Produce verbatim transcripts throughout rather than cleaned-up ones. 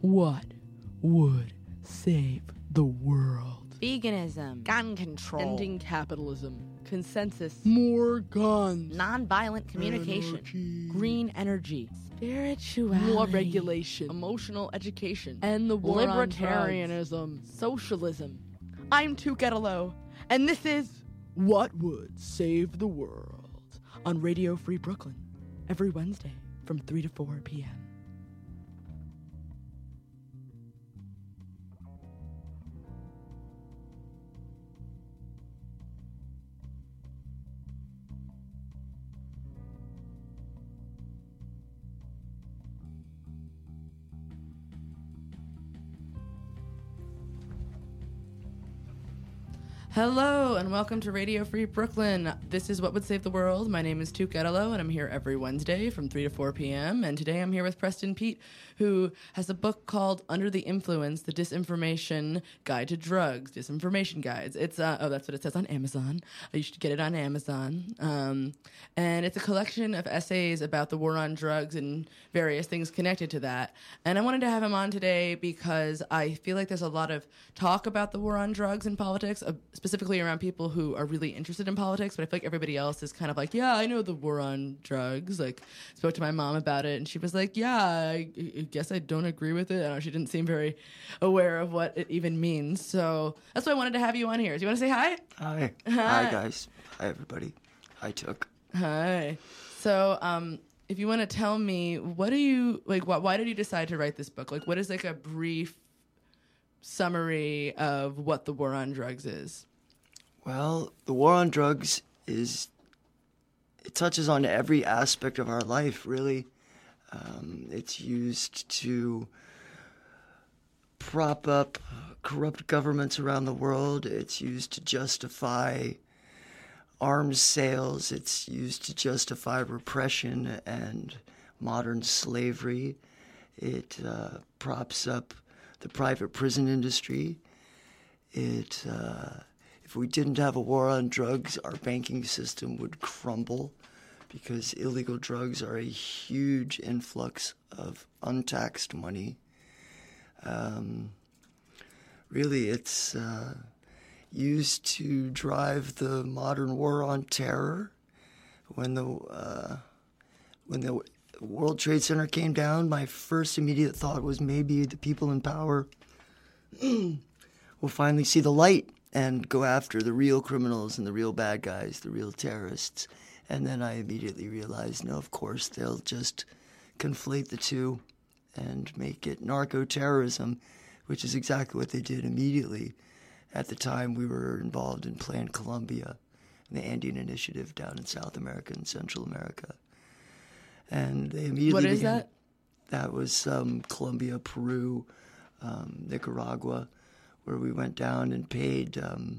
What would save the world? Veganism, gun control, Ending capitalism. consensus, More guns. nonviolent communication, Anarchy. green energy, spirituality, More regulation. emotional education, And the war on libertarianism, socialism. I'm Tukettalo, and this is What would save the world? On Radio Free Brooklyn. Every Wednesday from three to four p.m. Hello and welcome to Radio Free Brooklyn. This is What Would Save the World. My name is Tukettalo and I'm here every Wednesday from three to four p.m. And today I'm here with Preston Pete, who has a book called Under the Influence, The Disinformation Guide to Drugs. Disinformation Guides. It's, uh, oh, that's what it says on Amazon. You should get it on Amazon. Um, and it's a collection of essays about the war on drugs and various things connected to that. And I wanted to have him on today because I feel like there's a lot of talk about the war on drugs in politics, uh, specifically around people who are really interested in politics, but I feel like everybody else is kind of like, yeah, I know the war on drugs. Like, spoke to my mom about it, and she was like, yeah, I, I guess I don't agree with it. I don't know, she didn't seem very aware of what it even means. So that's why I wanted to have you on here. Do you want to say hi? Hi. Hi. Hi, guys. Hi, everybody. Hi, Took. Hi. So, um, if you want to tell me, what do you, like, wh- why did you decide to write this book? Like, what is, like, a brief summary of what the war on drugs is? Well, the war on drugs is, it touches on every aspect of our life, really. Um, it's used to prop up corrupt governments around the world. It's used to justify arms sales. It's used to justify repression and modern slavery. It uh, props up the private prison industry. It... Uh, If we didn't have a war on drugs, our banking system would crumble because illegal drugs are a huge influx of untaxed money. Um, really, it's uh, used to drive the modern war on terror. When the uh, when the World Trade Center came down, my first immediate thought was maybe the people in power will finally see the light and go after the real criminals and the real bad guys, the real terrorists. And then I immediately realized, no, of course, they'll just conflate the two and make it narco-terrorism, which is exactly what they did immediately. At the time, we were involved in Plan Colombia, the Andean Initiative down in South America and Central America. And they immediately What is began, that? That was um, Colombia, Peru, um, Nicaragua, where we went down and paid, um,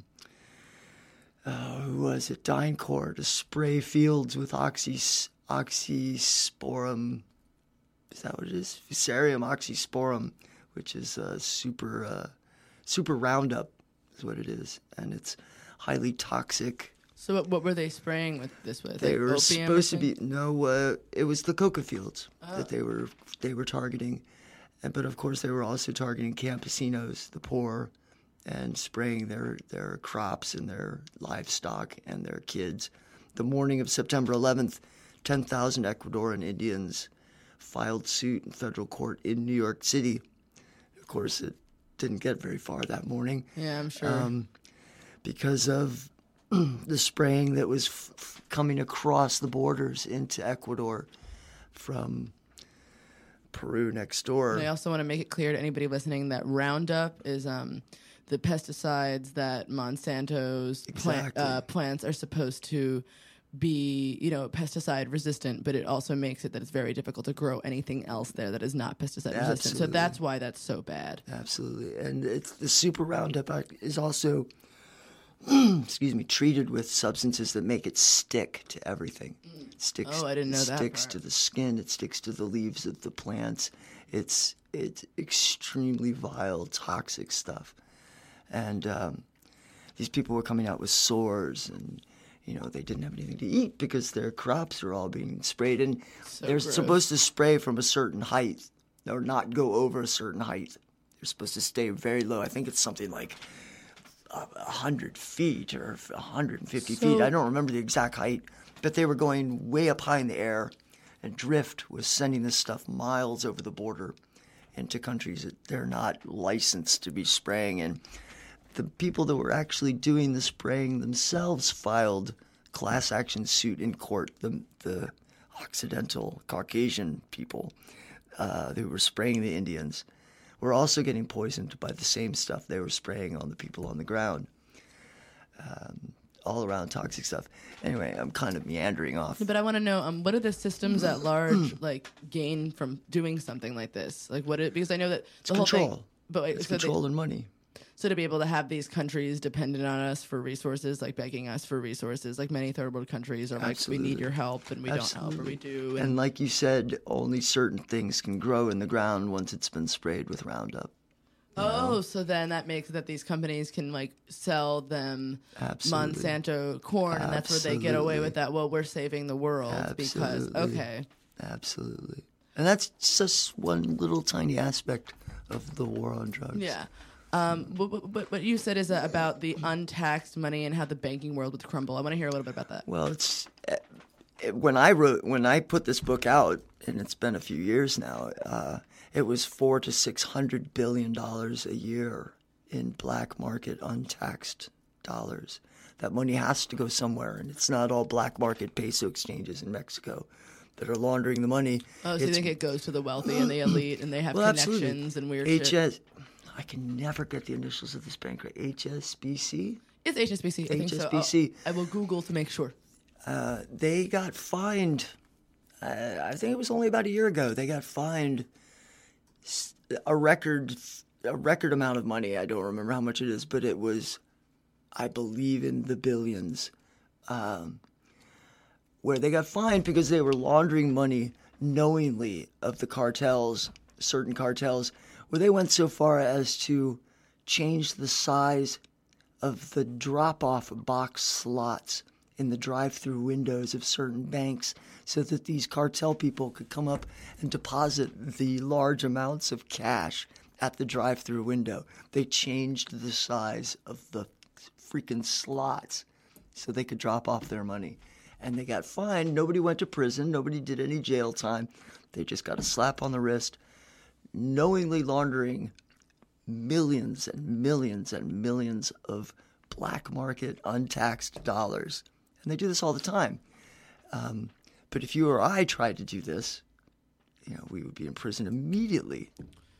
uh, who was it, DynCorp, to spray fields with oxys, oxysporum, is that what it is? Fusarium oxysporum, which is uh, super, uh, super Roundup is what it is, and it's highly toxic. So what, what were they spraying with this with? They Like were opium or supposed to be, something? no, uh, it was the coca fields Oh. that they were, they were targeting. And, but of course, they were also targeting campesinos, the poor, and spraying their, their crops and their livestock and their kids. The morning of September eleventh, ten thousand Ecuadorian Indians filed suit in federal court in New York City. Of course, it didn't get very far that morning. Yeah, I'm sure. Um, because of the spraying that was f- f- coming across the borders into Ecuador from Peru next door. And I also want to make it clear to anybody listening that Roundup is um, the pesticides that Monsanto's plant, Exactly. uh, plants are supposed to be, you know, pesticide resistant, but it also makes it that it's very difficult to grow anything else there that is not pesticide resistant. So Absolutely. that's why that's so bad. Absolutely. And it's the Super Roundup Act is also, excuse me, treated with substances that make it stick to everything. It sticks, Oh, I didn't know it that sticks part. to the skin. It sticks to the leaves of the plants. It's it's extremely vile, toxic stuff. And um, these people were coming out with sores, and you know they didn't have anything to eat because their crops are all being sprayed. And So they're gross. supposed to spray from a certain height. or not go over a certain height. They're supposed to stay very low. I think it's something like a hundred feet or one hundred fifty So- feet. I don't remember the exact height, but they were going way up high in the air, and Drift was sending this stuff miles over the border into countries that they're not licensed to be spraying in. The people that were actually doing the spraying themselves filed class action suit in court. The the Occidental Caucasian people uh, who were spraying the Indians were also getting poisoned by the same stuff they were spraying on the people on the ground. Um, all around toxic stuff. Anyway, I'm kind of meandering off. But I want to know, um, what do the systems at large like gain from doing something like this? Like, what? It, because I know that the whole control. thing. But wait, It's so, they- control and money. so to be able to have these countries dependent on us for resources, like begging us for resources, like many third world countries are like, we need Absolutely. your help, and we don't help, or we do. And, And like you said, only certain things can grow in the ground once it's been sprayed with Roundup. oh, so then that makes it that these companies can like sell them Absolutely. Monsanto corn, and that's where they get away Absolutely. with that. Well, we're saving the world because Absolutely. okay. Absolutely. And that's just one little tiny aspect of the war on drugs. Yeah. Um, but, but- but what you said is uh, about the untaxed money and how the banking world would crumble. I want to hear a little bit about that. Well, it's uh, it, when I wrote when I put this book out, and it's been a few years now. Uh, it was four to six hundred billion dollars a year in black market untaxed dollars. That money has to go somewhere, and it's not all black market peso exchanges in Mexico that are laundering the money. Oh, so you It's- think it goes to the wealthy and the elite, and they have well, connections absolutely. and weird H S, shit? I can never get the initials of this bank right. H S B C. It's H S B C. I think so. H S B C. I'll- I will Google to make sure. Uh, they got fined. Uh, I think it was only about a year ago. They got fined s- a record, a record amount of money. I don't remember how much it is, but it was, I believe, in the billions. Um, where they got fined because they were laundering money knowingly of the cartels, certain cartels, where they went so far as to change the size of the drop-off box slots in the drive-through windows of certain banks so that these cartel people could come up and deposit the large amounts of cash at the drive-through window. They changed the size of the freaking slots so they could drop off their money. And they got fined. Nobody went to prison. Nobody did any jail time. They just got a slap on the wrist, knowingly laundering millions and millions and millions of black market untaxed dollars. And they do this all the time. Um, but if you or I tried to do this, you know, we would be in prison immediately.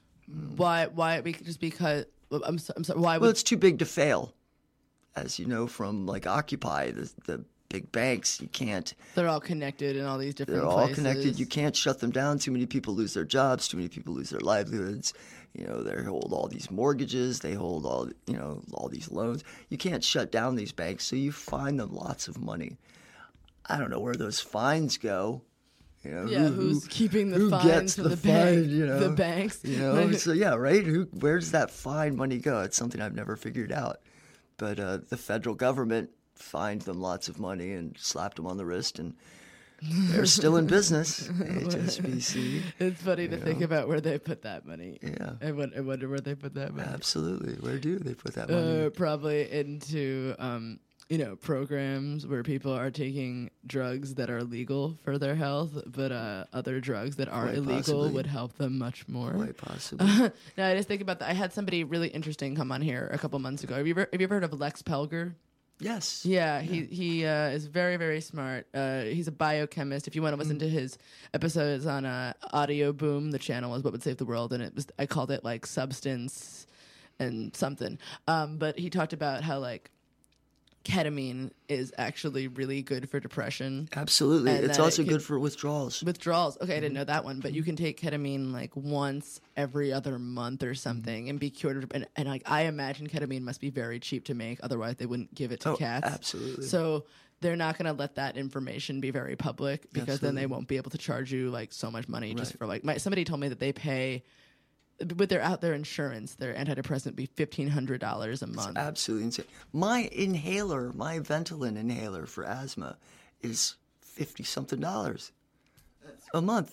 Why? Why? Be- Just because? I'm, so, I'm sorry. Why Well, would? it's too big to fail. As you know from like Occupy, the, the big banks, you can't. They're all connected in all these different. They're all places. connected. You can't shut them down. Too many people lose their jobs. Too many people lose their livelihoods. You know, they hold all these mortgages. They hold all, you know, all these loans. You can't shut down these banks, so you fine them lots of money. I don't know where those fines go. You know, Yeah, who's keeping the who fines gets from the, the bank- fine, you know, the banks? You know, so yeah, right. Who? Where does that fine money go? It's something I've never figured out. But uh, the federal government fined them lots of money and slapped them on the wrist, and they're still in business. H S B C. It's funny to think about where they put that money. Yeah, I wonder, I wonder where they put that money. absolutely. Where do they put that money? Uh, probably into um, you know, programs where people are taking drugs that are legal for their health, but uh, other drugs that are Quite illegal possibly. would help them much more. Quite possibly. No, I just think about that. I had somebody really interesting come on here a couple months ago. Have you ever, have you ever heard of Lex Pelger? Yes. Yeah, he he uh, is very very smart. Uh, he's a biochemist. If you want to listen to his episodes on uh, Audio Boom, the channel is What Would Save the World, and it was I called it like substance and something. Um, but he talked about how like ketamine is actually really good for depression. Absolutely. And It's that it also could- good for withdrawals. Withdrawals. Okay, I didn't know that one, but you can take ketamine like once every other month or something and be cured. of- And, and like I imagine ketamine must be very cheap to make, otherwise they wouldn't give it to Oh, cats. absolutely. So they're not going to let that information be very public because then they Absolutely. won't be able to charge you like so much money just Right. for like my somebody told me that they pay with their out their insurance, their antidepressant be fifteen hundred dollars a month. Absolutely insane. My inhaler, my Ventolin inhaler for asthma is fifty something dollars a month.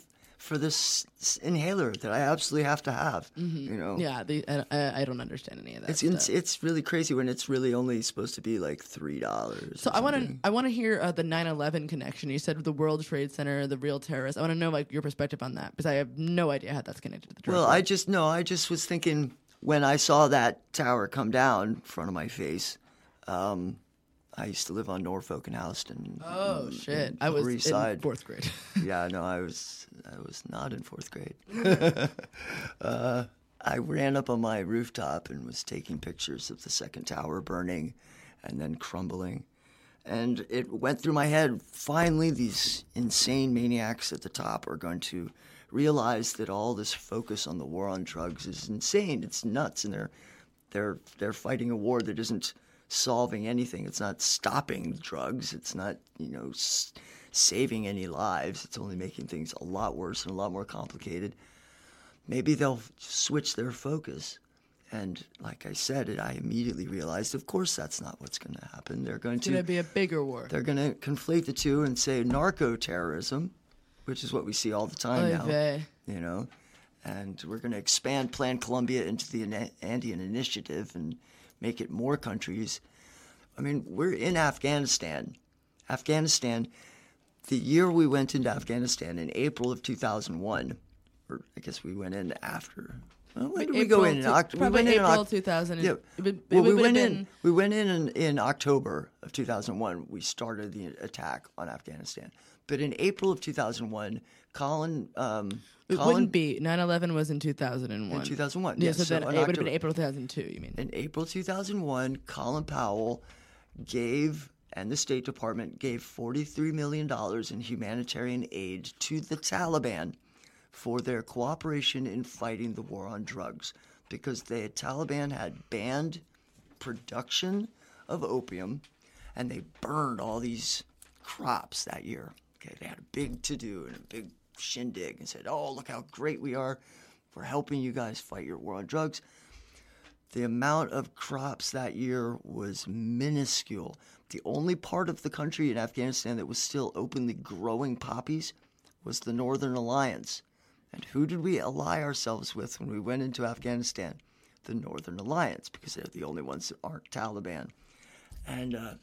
for this s- inhaler that I absolutely have to have. You know, Yeah, the, I, I don't understand any of that. it's stuff. it's it's really crazy when it's really only supposed to be like three dollars. So I want to I want to hear uh, the nine eleven connection. You said the World Trade Center, the real terrorists. I want to know like your perspective on that because I have no idea how that's connected to the drug Well, war. I just no, I just was thinking when I saw that tower come down in front of my face. Um, I used to live on Norfolk and Houston. Oh in- shit! in I was Upper in East Side. fourth grade. Yeah, no, I was I was not in fourth grade. uh, I ran up on my rooftop and was taking pictures of the second tower burning and then crumbling. And it went through my head, finally these insane maniacs at the top are going to realize that all this focus on the war on drugs is insane. It's nuts, and they're they're they're fighting a war that isn't solving anything. It's not stopping drugs. It's not, you know, s- saving any lives. It's only making things a lot worse and a lot more complicated. Maybe they'll switch their focus. And like I said, it, I immediately realized, of course, that's not what's going to happen. They're going It's gonna to be a bigger war. they're going to conflate the two and say narco-terrorism, which is what we see all the time Oy now. vey. You know, and we're going to expand Plan Colombia into the Ana- Andean Initiative and make it more countries. I mean, we're in Afghanistan. Afghanistan, the year we went into Afghanistan in April of two thousand one, or I guess we went in after. Well, when did we go April in? in two- Oct- we probably went in in April Oct- two thousand. Yeah. It would- it well, we would went have in. been- We went in, in in October of two thousand one. We started the attack on Afghanistan. But in April of two thousand one, Colin. Um, It Colin, wouldn't be. nine eleven was in two thousand one. In two thousand one, Yeah, yes, so so then in it would have October. been April two thousand two, you mean? In April two thousand one, Colin Powell gave, and the State Department gave forty-three million dollars in humanitarian aid to the Taliban for their cooperation in fighting the war on drugs, because the Taliban had banned production of opium, and they burned all these crops that year. Okay, they had a big to-do and a big shindig and said, oh, look how great we are. We're helping you guys fight your war on drugs. The amount of crops that year was minuscule. The only part of the country in Afghanistan that was still openly growing poppies was the Northern Alliance. And who did we ally ourselves with when we went into Afghanistan? The Northern Alliance, because they're the only ones that aren't Taliban. And uh,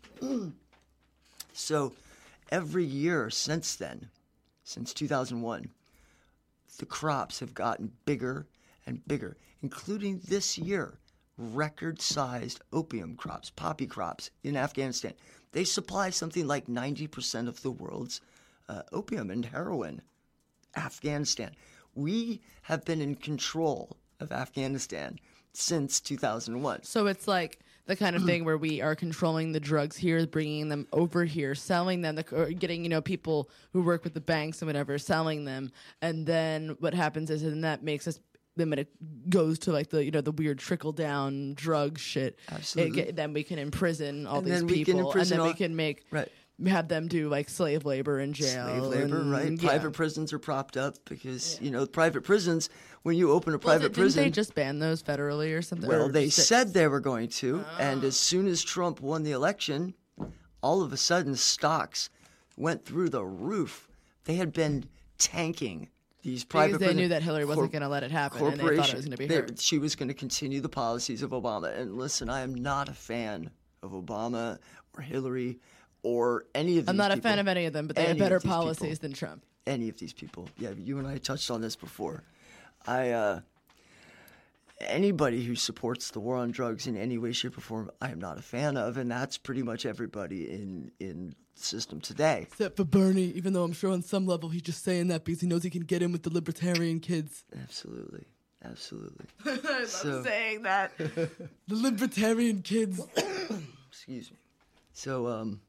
so every year since then, since two thousand one, the crops have gotten bigger and bigger, including this year, record-sized opium crops, poppy crops in Afghanistan. They supply something like ninety percent of the world's uh, opium and heroin. Afghanistan. We have been in control of Afghanistan since two thousand one. So it's like the kind of thing where we are controlling the drugs here, bringing them over here, selling them, or getting, you know, people who work with the banks and whatever, selling them. And then what happens is, and that makes us, then when it goes to like the, you know, the weird trickle down drug shit, Absolutely. it get, then we can imprison all And these then we can people, and imprison then we all- can make, Right. have them do like slave labor in jail. Slave labor, and- right? yeah. Private prisons are propped up because, you know, private prisons, when you open a Well, private didn't prison. they just ban those federally or something? Well, Or they just- said they were going to, and as soon as Trump won the election, all of a sudden stocks went through the roof. They had been tanking these private because they prison- knew that Hillary wasn't corp- going to let it happen, and they thought it corporation- was going to be they- her. She was going to continue the policies of Obama. And listen, I am not a fan of Obama or Hillary or any of these I'm not a people. fan of any of them, but they have Any better of these policies people. than Trump. Any of these people. Yeah, you and I touched on this before. I, uh, anybody who supports the war on drugs in any way, shape, or form, I am not a fan of, and that's pretty much everybody in in the system today. Except for Bernie, even though I'm sure on some level he's just saying that because he knows he can get in with the libertarian kids. Absolutely, absolutely. I love So- saying that. The libertarian kids. Excuse me. So, um,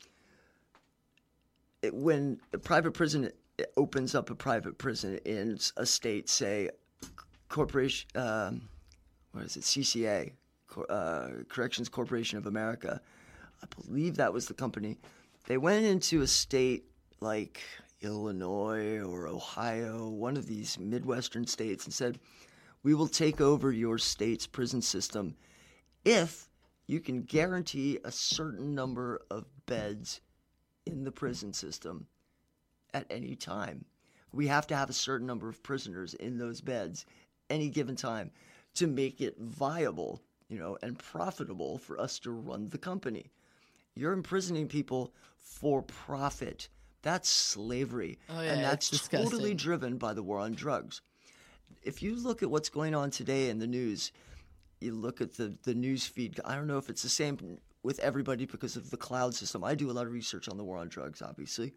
it, when a private prison opens up a private prison in a state, say, corporation, um, what is it, C C A, Cor- uh, Corrections Corporation of America, I believe that was the company. They went into a state like Illinois or Ohio, one of these Midwestern states, and said, we will take over your state's prison system if you can guarantee a certain number of beds in the prison system at any time. We have to have a certain number of prisoners in those beds any given time to make it viable, you know, and profitable for us to run the company. You're imprisoning people for profit. That's slavery. Oh, yeah, and that's it's totally disgusting. driven by the war on drugs. If you look at what's going on today in the news, you look at the, the news feed. I don't know if it's the same with everybody because of the cloud system. I do a lot of research on the war on drugs, obviously.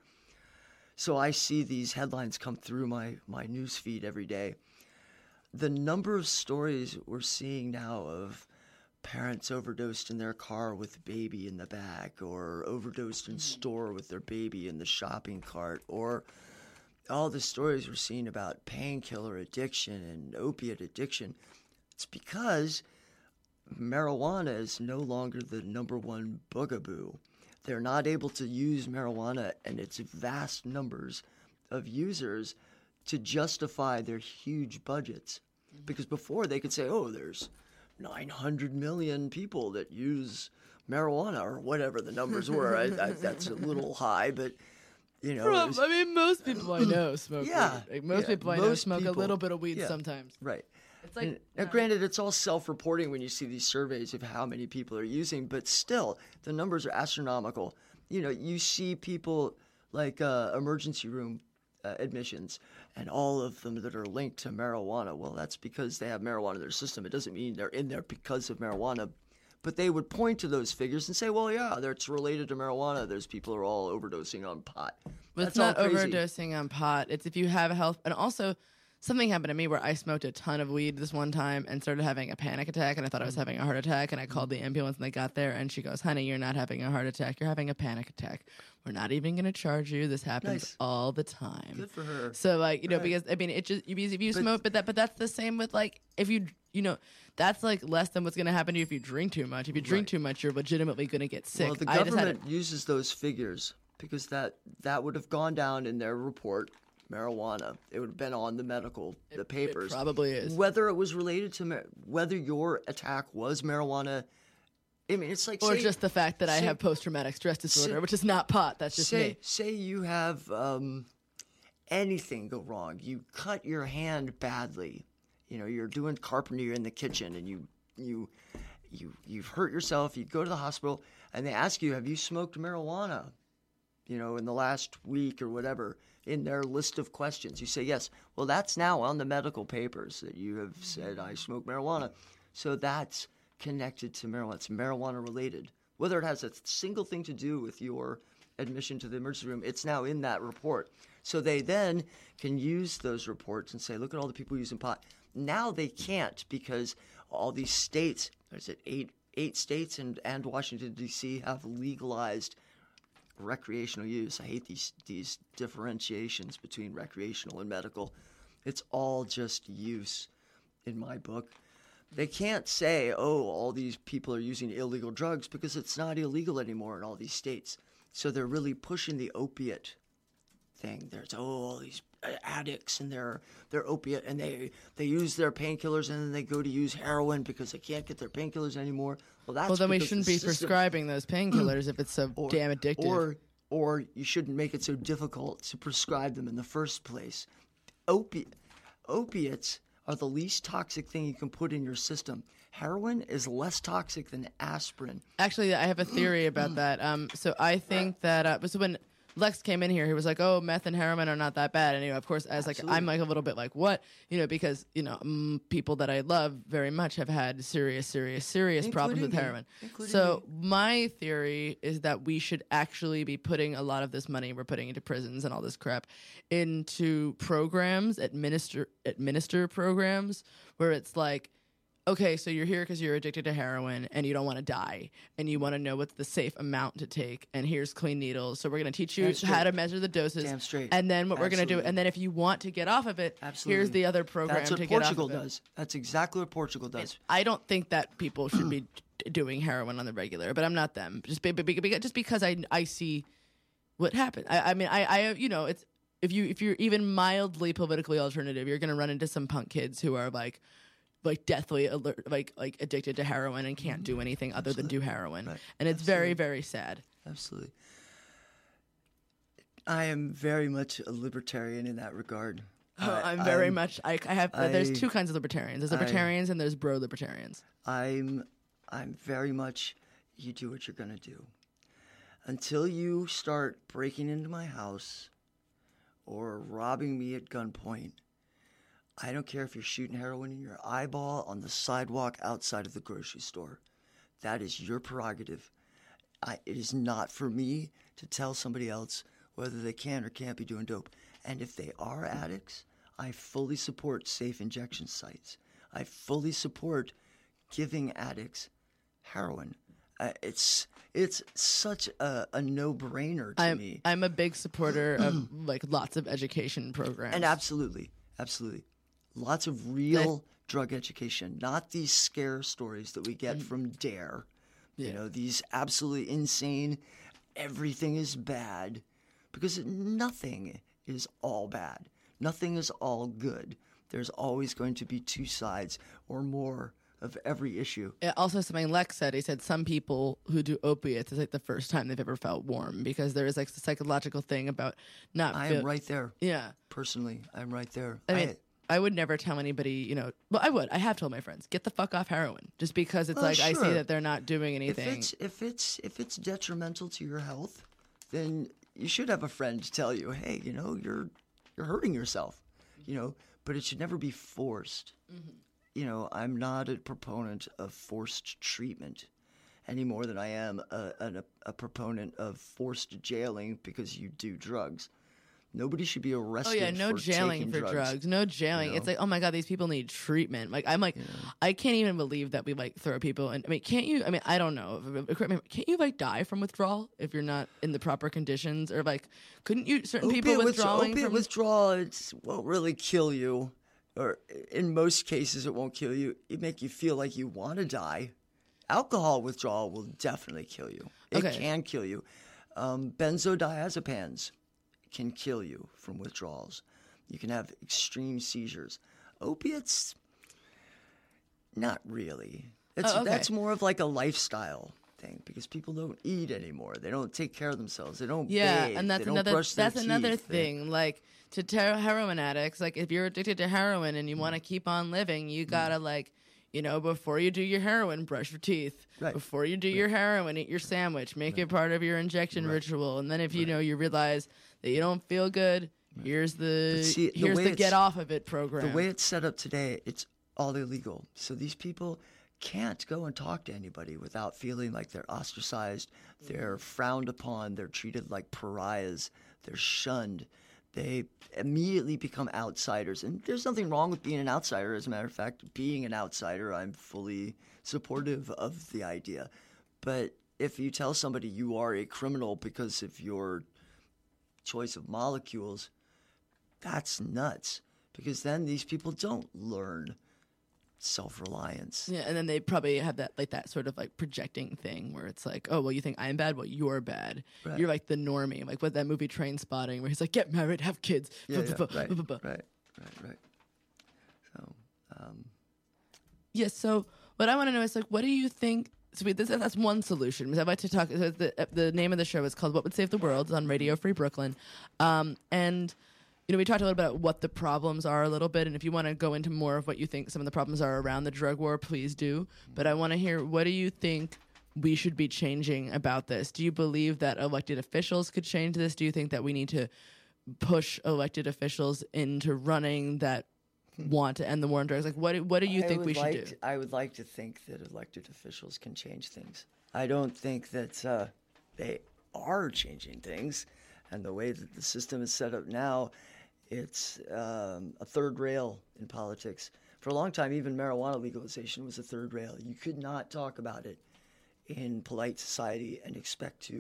So I see these headlines come through my, my news feed every day. The number of stories we're seeing now of parents overdosed in their car with baby in the back, or overdosed in store with their baby in the shopping cart, or all the stories we're seeing about painkiller addiction and opiate addiction, it's because marijuana is no longer the number one bugaboo. They're not able to use marijuana and its vast numbers of users to justify their huge budgets. Because before they could say, oh, there's nine hundred million people that use marijuana, or whatever the numbers were. I, I, that's a little high, but, you know. it From, was- I mean, most people I know smoke Yeah, weed. Like, most yeah, people I know most smoke people- a little bit of weed yeah. sometimes. Right. It's like, And- now, granted, it's all self-reporting when you see these surveys of how many people are using, but still, the numbers are astronomical. You know, you see people like uh, emergency room uh, admissions, and all of them that are linked to marijuana. Well, that's because they have marijuana in their system. It doesn't mean they're in there because of marijuana. But they would point to those figures and say, well, yeah, it's related to marijuana. There's people who are all overdosing on pot. But That's it's not all crazy. overdosing on pot. It's if you have a health, and also something happened to me where I smoked a ton of weed this one time and started having a panic attack, and I thought I was having a heart attack, and I called the ambulance, and they got there, and she goes, honey, you're not having a heart attack, you're having a panic attack. We're not even going to charge you. This happens Nice. all the time. Good for her. So like, you know, Right. because I mean, it just, you, if you But- smoke, but that, but that's the same with like, if you, you know, that's like less than what's going to happen to you if you drink too much. If you drink Right. too much, you're legitimately going to get sick. Well, the I just had government uses those figures because that that would have gone down in their report, marijuana. It would have been on the medical, the papers. probably is. Whether it was related to, mar- whether your attack was marijuana, I mean, it's like, or say, just the fact that I say- have post-traumatic stress disorder, say- which is not pot. That's just say, me. say you have um, anything go wrong. You cut your hand badly. You know, you're doing carpentry in the kitchen, and you you you you've hurt yourself. You go to the hospital, and they ask you, "Have you smoked marijuana?" You know, in the last week or whatever. In their list of questions, you say yes. Well, that's now on the medical papers that you have said I smoke marijuana. So that's connected to marijuana. It's marijuana related. Whether it has a single thing to do with your admission to the emergency room, it's now in that report. So they then can use those reports and say, look at all the people using pot. Now they can't because all these states, there's it eight eight states and, and Washington, D C have legalized recreational use. I hate these these differentiations between recreational and medical. It's all just use in my book. They can't say, oh, all these people are using illegal drugs because it's not illegal anymore in all these states. So they're really pushing the opiate thing. There's, oh, all these addicts and they're, they're opiate and they, they use their painkillers and then they go to use heroin because they can't get their painkillers anymore. Well, that's Well, then we because shouldn't the be system- prescribing those painkillers if it's so or, damn addictive. Or, or you shouldn't make it so difficult to prescribe them in the first place. Opi- opiates are the least toxic thing you can put in your system. Heroin is less toxic than aspirin. Actually, I have a theory about that. Um, so I think that uh, so when Lex came in here, he was like, "Oh, meth and heroin are not that bad." And you know, of course, as like I'm like a little bit like, "What?" You know, because you know, um, people that I love very much have had serious, serious, serious problems with Including me. heroin. Including So my theory is that we should actually be putting a lot of this money we're putting into prisons and all this crap into programs, administer administer programs where it's like, okay, so you're here because you're addicted to heroin and you don't want to die and you want to know what's the safe amount to take, and here's clean needles. So we're going to teach you Damn how straight. to measure the doses. Damn straight. And then what we're going to do, Absolutely. and then if you want to get off of it, Absolutely. here's the other program That's what to Portugal get off of it. does. That's exactly what Portugal does. I don't think that people should be d- doing heroin on the regular, but I'm not them. Just be, be, be, just because I I see what happened. I, I mean, I, I you know, it's if you if you're even mildly politically alternative, you're going to run into some punk kids who are like like deathly alert, like like addicted to heroin and can't do anything other than do heroin, Right. and it's very very sad. Absolutely. I am very much a libertarian in that regard. Oh, I, I'm very I'm, much. I, I have. I- there's two kinds of libertarians. There's I- libertarians and there's bro libertarians. I'm I'm very much you do what you're gonna do. Until you start breaking into my house or robbing me at gunpoint, I don't care if you're shooting heroin in your eyeball on the sidewalk outside of the grocery store. That is your prerogative. I, it is not for me to tell somebody else whether they can or can't be doing dope. And if they are addicts, I fully support safe injection sites. I fully support giving addicts heroin. Uh, it's it's such a, a no-brainer to I'm me. I'm a big supporter of like lots of education programs. And absolutely, absolutely. Lots of real drug education, not these scare stories that we get from DARE. You know, these absolutely insane, everything is bad. Because nothing is all bad. Nothing is all good. There's always going to be two sides or more of every issue. Yeah, also, something Lex said, he said some people who do opiates is like the first time they've ever felt warm because there is like the psychological thing about not. I feel- am right there. Yeah, Personally, I'm right there. I mean, I would never tell anybody. You know, well, I would. I have told my friends, get the fuck off heroin, just because it's Well, like I see sure. that they're not doing if anything. it's if it's if it's detrimental to your health, then you should have a friend to tell you, hey, you know, you're you're hurting yourself, you know. But it should never be forced. Mm-hmm. You know, I'm not a proponent of forced treatment any more than I am a, a, a proponent of forced jailing because you do drugs. Nobody should be Oh arrested. yeah, no for jailing taking for drugs. drugs. No jailing. know? It's like, oh my god, these people need treatment. Like I'm like, I can't even believe that we like throw people. And I mean, can't you? I mean, I don't know. Correct me, Can't you like die from withdrawal if you're not in the proper conditions, or like, couldn't you? Certain people Opiate withdrawing opiate from withdrawal it won't really kill you, or in most cases it won't kill you. It make you feel like you want to die. Alcohol withdrawal will definitely kill you. It Okay. can kill you. Um, benzodiazepines can kill you from withdrawals. You can have extreme seizures. Opiates, not really. It's, Oh, okay. That's more of like a lifestyle thing because people don't eat anymore. They don't take care of themselves. They don't Yeah, bathe. and that's they don't another brush their that's another teeth. They- thing. Like to ter- heroin addicts, like if you're addicted to heroin and you want to keep on living, you gotta like, you know, before you do your heroin, brush your teeth. Right. Before you do your heroin, eat your sandwich. Make it part of your injection ritual. And then if you know you realize that you don't feel good, here's the But see, the here's way the it's- get off of it program. The way it's set up today, it's all illegal. So these people can't go and talk to anybody without feeling like they're ostracized, they're frowned upon, they're treated like pariahs, they're shunned. They immediately become outsiders. And there's nothing wrong with being an outsider. As a matter of fact, being an outsider, I'm fully supportive of the idea. But if you tell somebody you are a criminal because of your choice of molecules, that's nuts. Because then these people don't learn self-reliance. Yeah, and then they probably have that like that sort of like projecting thing where it's like, oh well, you think I'm bad, well you're bad. Right. You're like the normie, like with that movie Train Spotting, where he's like, get married, have kids. Yeah, Buh, yeah, buh, buh, right, buh, buh, buh. right, right, right. So, um, Yes. So what I want to know is like, what do you think? So we, this, that's one solution. Because I'd like to talk. So the the name of the show is called "What Would Save the World" it's on Radio Free Brooklyn, um, and you know we talked a little bit about what the problems are a little bit. And if you want to go into more of what you think some of the problems are around the drug war, please do. But I want to hear, what do you think we should be changing about this? Do you believe that elected officials could change this? Do you think that we need to push elected officials into running that want to end the war on drugs? Like, what do- what do you I think would we should like do? to- I would like to think that elected officials can change things. I don't think that uh, they are changing things. And the way that the system is set up now, it's um, a third rail in politics. For a long time, even marijuana legalization was a third rail. You could not talk about it in polite society and expect to,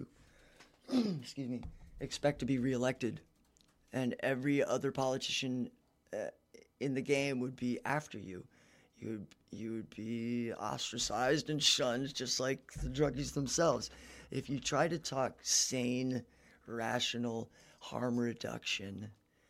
excuse me, expect to be reelected. And every other politician uh, in the game would be after you. You would, you would be ostracized and shunned just like the druggies themselves. If you try to talk sane, rational harm reduction,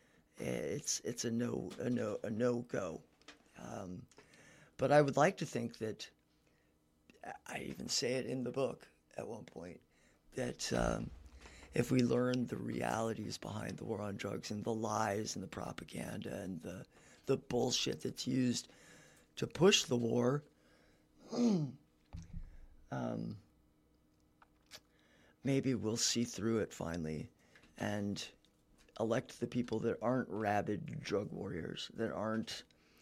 it's it's a no a no a no go. Um, but I would like to think that I even say it in the book at one point that um, if we learn the realities behind the war on drugs and the lies and the propaganda and the the bullshit that's used to push the war, um, maybe we'll see through it finally and elect the people that aren't rabid drug warriors, that aren't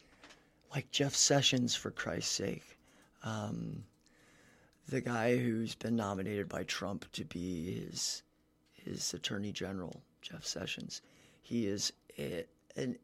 like Jeff Sessions, for Christ's sake. Um, the guy who's been nominated by Trump to be his his attorney general, Jeff Sessions. He is a, an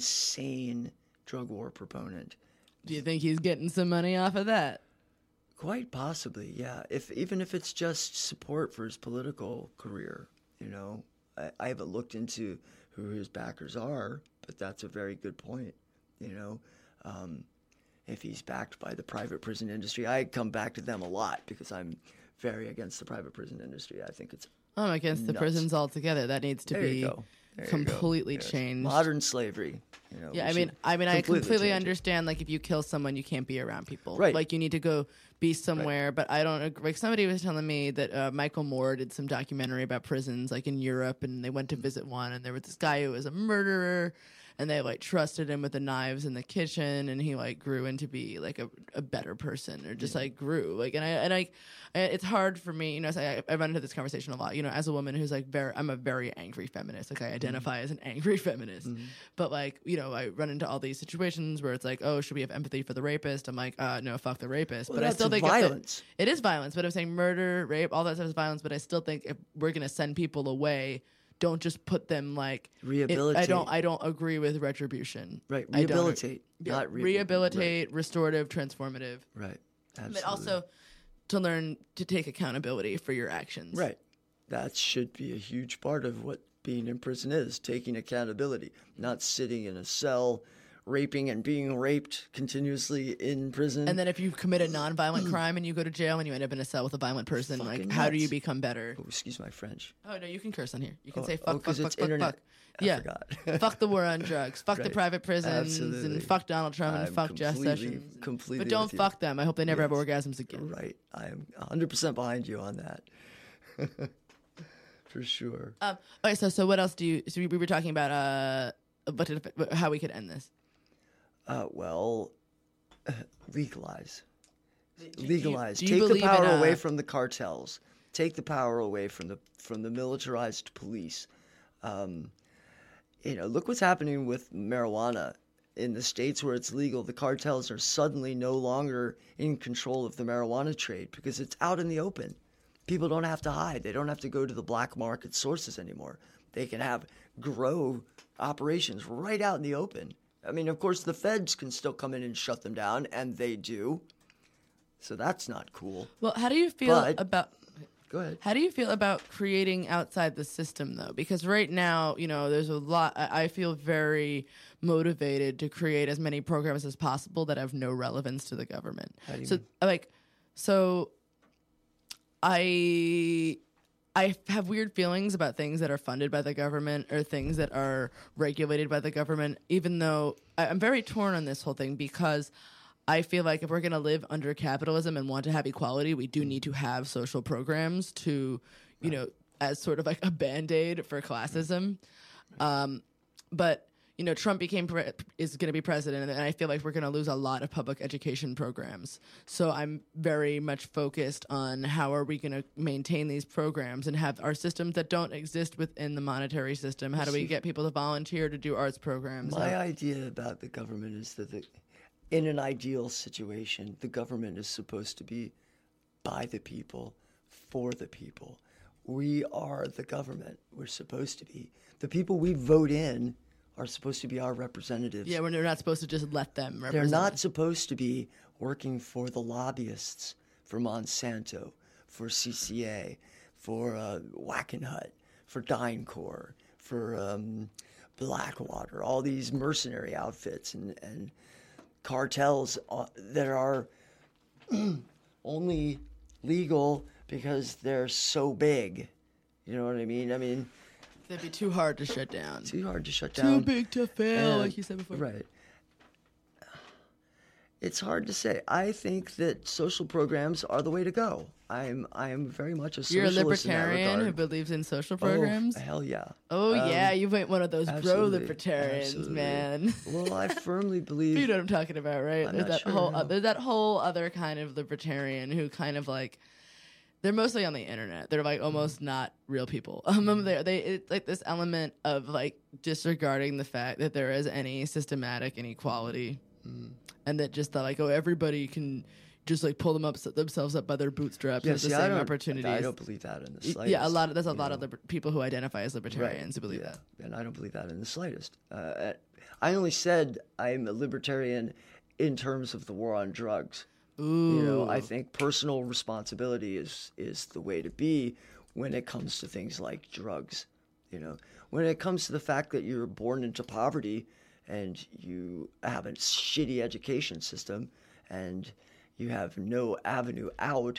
insane drug war proponent. Do you think he's getting some money off of that? Quite possibly, yeah. If even if it's just support for his political career, you know. I, I haven't looked into who his backers are, but that's a very good point, you know. Um, if he's backed by the private prison industry, I come back to them a lot because I'm very against the private prison industry. I think it's I'm against nuts. the prisons altogether. That needs to there be you go. There completely you go. Yes. changed. Modern slavery. You know, Yeah, we I mean, should I mean, I completely change it. understand. Like, if you kill someone, you can't be around people. Right. Like, you need to go be somewhere. But I don't agree. Like, somebody was telling me that uh, Michael Moore did some documentary about prisons, like in Europe, and they went to visit one, and there was this guy who was a murderer, and they like trusted him with the knives in the kitchen, and he like grew into be like a, a better person, or just like grew. Like, and I and I, I it's hard for me, you know. So I, I run into this conversation a lot, you know, as a woman who's like very, I'm a very angry feminist. Like, I identify as an angry feminist, Mm-hmm. but like, you know, I run into all these situations where it's like, oh, should we have empathy for the rapist? I'm like, uh, no, fuck the rapist. Well, but I that's still think if the- violence. it is violence. But I'm saying murder, rape, all that stuff is violence. But I still think if we're gonna send people away, don't just put them like it- Rehabilitate. I don't. I don't agree with retribution. Right, I don't- rehabilitate, Yeah, not re- rehabilitate, restorative, transformative, Right, absolutely. but also to learn to take accountability for your actions. Right. That should be a huge part of what being in prison is, taking accountability, not sitting in a cell, raping and being raped continuously in prison. And then if you commit a nonviolent crime and you go to jail and you end up in a cell with a violent person, like Fucking how do you nuts. become better? Oh, excuse my French. Oh no, you can curse on here. You can Oh, say oh, fuck, fuck, 'cause fuck, it's fuck, internet. fuck. I yeah, forgot. fuck the war on drugs. Fuck the Right. private prisons Absolutely. and fuck Donald Trump and I'm fuck Jeff completely- Sessions. completely but don't with you. fuck them. I hope they never have Yes. orgasms again. Right. I am one hundred percent behind you on that. For sure. Um, okay, so so what else do you? So we, we were talking about uh, what did, how we could end this. Uh, well, legalize. Do you- Legalize. do you Take the believe in, power uh, away from the cartels. Take the power away from the from the militarized police. Um, you know, look what's happening with marijuana in the states where it's legal. The cartels are suddenly no longer in control of the marijuana trade because it's out in the open. People don't have to hide. They don't have to go to the black market sources anymore. They can have grow operations right out in the open. I mean, of course, the feds can still come in and shut them down, and they do. So that's not cool. Well, how do you feel But- about? Go ahead. How do you feel about creating outside the system, though? Because right now, you know, there's a lot. I I feel very motivated to create as many programs as possible that have no relevance to the government. How do you so, mean? like, so I I have weird feelings about things that are funded by the government or things that are regulated by the government. Even though I, I'm very torn on this whole thing because I feel like if we're going to live under capitalism and want to have equality, we do need to have social programs to, you know, as sort of like a Band-Aid for classism. Um, but, you know, Trump became pre- is going to be president, and I feel like we're going to lose a lot of public education programs. So I'm very much focused on how are we going to maintain these programs and have our systems that don't exist within the monetary system. How do we get people to volunteer to do arts programs? My How- idea about the government is that the, in an ideal situation, the government is supposed to be by the people, for the people. We are the government. We're supposed to be. The people we vote in are supposed to be our representatives. yeah, we're not supposed to just let them represent. They're not us. supposed to be working for the lobbyists, for Monsanto, for C C A, for uh, Wackenhut, for DynCorp, for um, Blackwater, all these mercenary outfits and, and cartels uh, that are only legal because they're so big. You know what I mean? I mean, They'd be too hard to shut down. too hard to shut Too down. big to fail, And- like you said before. Right. It's hard to say. I think that social programs are the way to go. I'm I'm very much a socialist. You're a in that libertarian regard. who believes in social programs? Oh, hell yeah. Oh, Um, yeah, you ain't one of those bro absolutely, libertarians, absolutely. man. Well, I firmly believe. You know what I'm talking about, right? I'm There's not that sure, whole no. uh, there's that whole other kind of libertarian who kind of like they're mostly on the internet. They're like almost not real people. Um, they they it's like this element of like disregarding the fact that there is any systematic inequality, Mm. and that just that like oh everybody can just like pull them up themselves up by their bootstraps Yeah, and see, the I same don't, opportunities. I don't believe that in the slightest. Yeah, a lot of there's a you lot know? of liber- people who identify as libertarians who believe yeah. that. And I don't believe that in the slightest. Uh, I only said I'm a libertarian in terms of the war on drugs. Ooh, You know, I think personal responsibility is is the way to be when it comes to things like drugs. You know, when it comes to the fact that you're born into poverty and you have a shitty education system and you have no avenue out,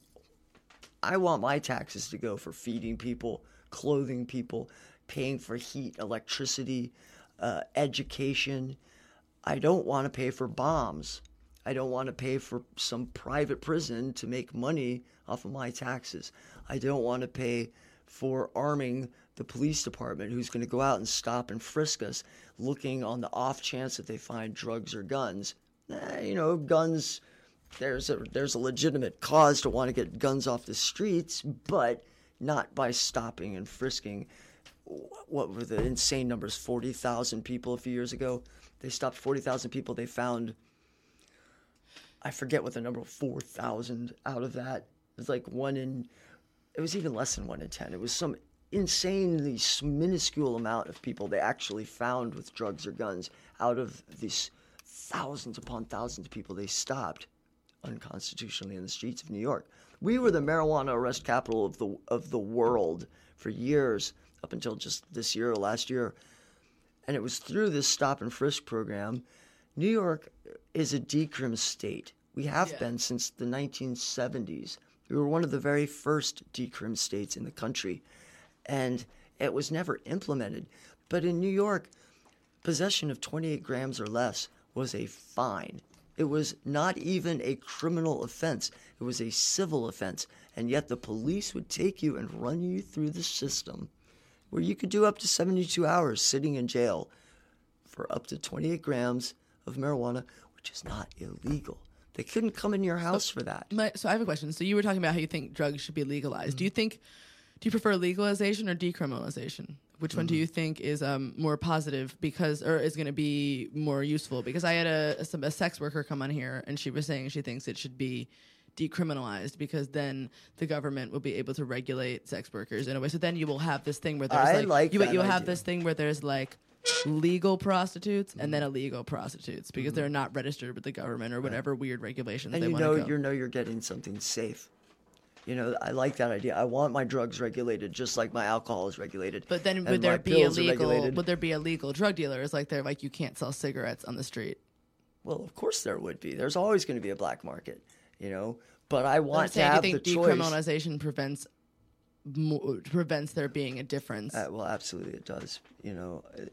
I want my taxes to go for feeding people, clothing people, paying for heat, electricity, uh, education. I don't want to pay for bombs. I don't want to pay for some private prison to make money off of my taxes. I don't want to pay for arming the police department who's going to go out and stop and frisk us, looking on the off chance that they find drugs or guns. Eh, you know, guns, there's a, there's a legitimate cause to want to get guns off the streets, but not by stopping and frisking. What were the insane numbers? forty thousand people a few years ago. They stopped forty thousand people. They found, I forget what the number, four thousand out of that. It was like one in, it was even less than one in ten. It was some insanely minuscule amount of people they actually found with drugs or guns out of these thousands upon thousands of people they stopped unconstitutionally in the streets of New York. We were the marijuana arrest capital of the of the world for years, up until just this year or last year. And it was through this stop and frisk program. New York is a decrim state. We have Yeah. been since the nineteen seventies. We were one of the very first decrim states in the country. And it was never implemented. But in New York, possession of twenty-eight grams or less was a fine. It was not even a criminal offense. It was a civil offense. And yet the police would take you and run you through the system where you could do up to seventy-two hours sitting in jail for up to twenty-eight grams of marijuana, which is not illegal. They couldn't come in your house for that. My, so I have a question. So you were talking about how you think drugs should be legalized. Do you think, do you prefer legalization or decriminalization? Which one do you think is um, more positive because, or is going to be more useful? Because I had a, a, a sex worker come on here and she was saying she thinks it should be decriminalized because then the government will be able to regulate sex workers in a way. So then you will have this thing where there's I like, like you that you'll have idea. this thing where there's like legal prostitutes and then illegal prostitutes because Mm-hmm. they're not registered with the government or whatever weird regulations And they you want know, to go. you know you're getting something safe. You know, I like that idea. I want my drugs regulated just like my alcohol is regulated. But then and would my there be pills are illegal? regulated. Would there be illegal drug dealers? Like they're like you can't sell cigarettes on the street. Well, of course there would be. There's always going to be a black market, you know. But I I'm want to saying, have do you the think choice. decriminalization prevents mo- prevents there being a difference? Uh, well, absolutely it does. You know, it,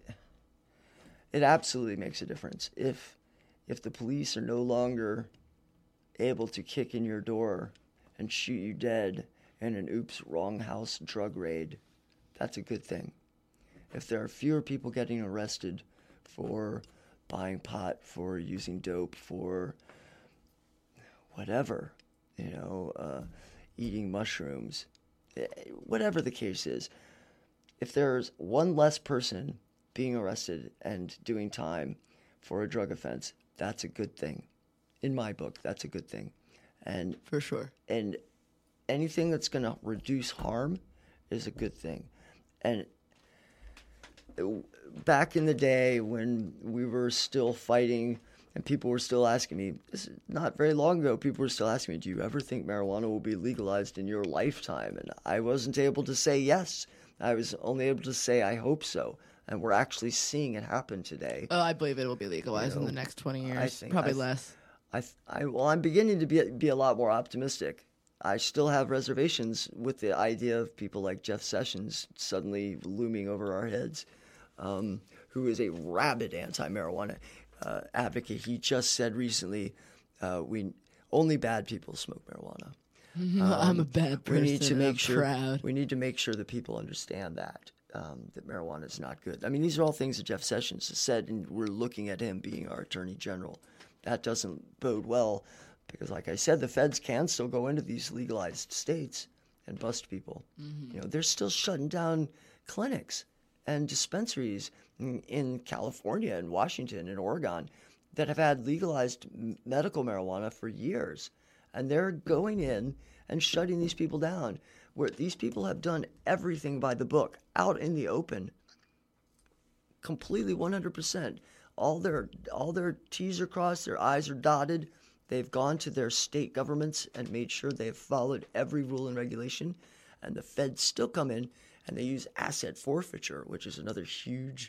it absolutely makes a difference. If if the police are no longer able to kick in your door and shoot you dead in an oops, wrong house drug raid, that's a good thing. If there are fewer people getting arrested for buying pot, for using dope, for whatever, you know, uh, eating mushrooms, eh, whatever the case is, if there's one less person being arrested and doing time for a drug offense, that's a good thing. In my book, that's a good thing. And For sure. and anything that's going to reduce harm is a good thing. And back in the day when we were still fighting and people were still asking me, this is not very long ago, people were still asking me, do you ever think marijuana will be legalized in your lifetime? And I wasn't able to say yes. I was only able to say I hope so. And we're actually seeing it happen today. Oh, I believe it will be legalized You in the know, next twenty I years. think- Probably I th- less. I, I, well, I'm beginning to be be a lot more optimistic. I still have reservations with the idea of people like Jeff Sessions suddenly looming over our heads, um, who is a rabid anti-marijuana. uh, advocate. He just said recently, uh, we only bad people smoke marijuana. I'm a bad person. We need to and make I'm sure proud. we need to make sure that people understand that um, that marijuana is not good. I mean, these are all things that Jeff Sessions has said, and we're looking at him being our attorney general. That doesn't bode well because, like I said, the feds can still go into these legalized states and bust people. Mm-hmm. You know, they're still shutting down clinics and dispensaries in, in California and Washington and Oregon that have had legalized medical marijuana for years. And they're going in and shutting these people down, where these people have done everything by the book, out in the open, completely one hundred percent. All their all their T's are crossed, their I's are dotted. They've gone to their state governments and made sure they've followed every rule and regulation. And the feds still come in and they use asset forfeiture, which is another huge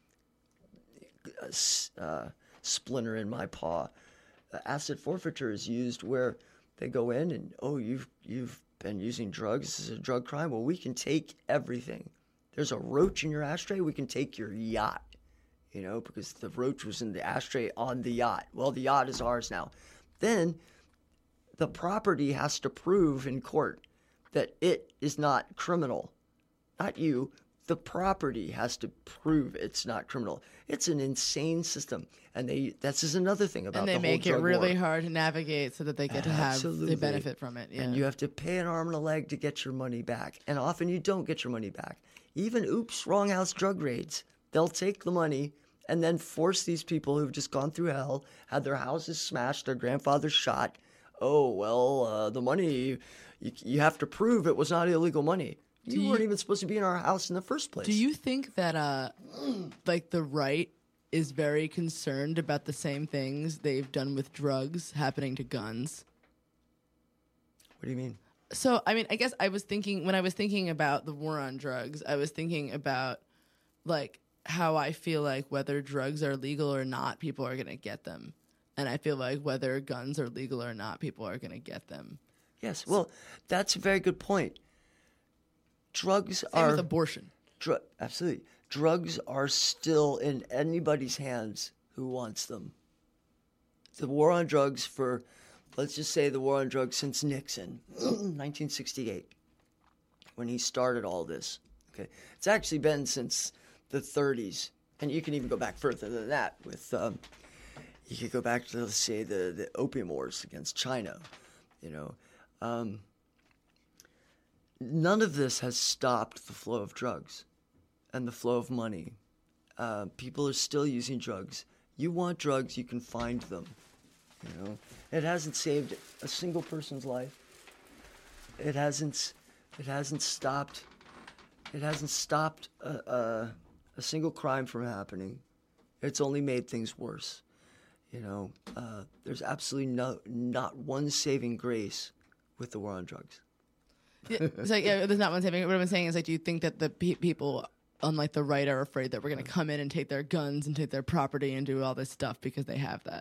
uh, splinter in my paw. Uh, asset forfeiture is used where they go in and, oh, you've you've been using drugs. This is a drug crime. Well, we can take everything. There's a roach in your ashtray. We can take your yacht, you know, because the roach was in the ashtray on the yacht. Well, the yacht is ours now. Then the property has to prove in court that it is not criminal. Not you. The property has to prove it's not criminal. It's an insane system. And they that's just another thing about and they the whole make it drug really war. hard to navigate so that they get to have Absolutely. the benefit from it. Yeah. And you have to pay an arm and a leg to get your money back. And often you don't get your money back. Even, oops, wrong house drug raids. They'll take the money and then force these people who've just gone through hell, had their houses smashed, their grandfathers shot. Oh, well, uh, the money, you, you have to prove it was not illegal money. You, you weren't even supposed to be in our house in the first place. Do you think that, uh, like, the right is very concerned about the same things they've done with drugs happening to guns? What do you mean? So, I mean, I guess I was thinking, when I was thinking about the war on drugs, I was thinking about, like, how I feel like whether drugs are legal or not, people are going to get them. And I feel like whether guns are legal or not, people are going to get them. Yes, well, that's a very good point. Drugs Same are... with abortion. Dr- absolutely. Drugs are still in anybody's hands who wants them. The war on drugs for, let's just say the war on drugs since Nixon, nineteen sixty-eight, when he started all this. Okay, it's actually been since the thirties, and you can even go back further than that with, um, you could go back to, let's say, the, the opium wars against China, you know. Um, none of this has stopped the flow of drugs and the flow of money. Uh, people are still using drugs. You want drugs, you can find them. You know, it hasn't saved a single person's life. It hasn't. It hasn't stopped. It hasn't stopped a, a, a single crime from happening. It's only made things worse. You know, uh, there's absolutely no not one saving grace with the war on drugs. Yeah, it's like, yeah, there's not one saving. What I'm saying is, like, do you think that the pe- people on, like, the right are afraid that we're going to come in and take their guns and take their property and do all this stuff because they have that?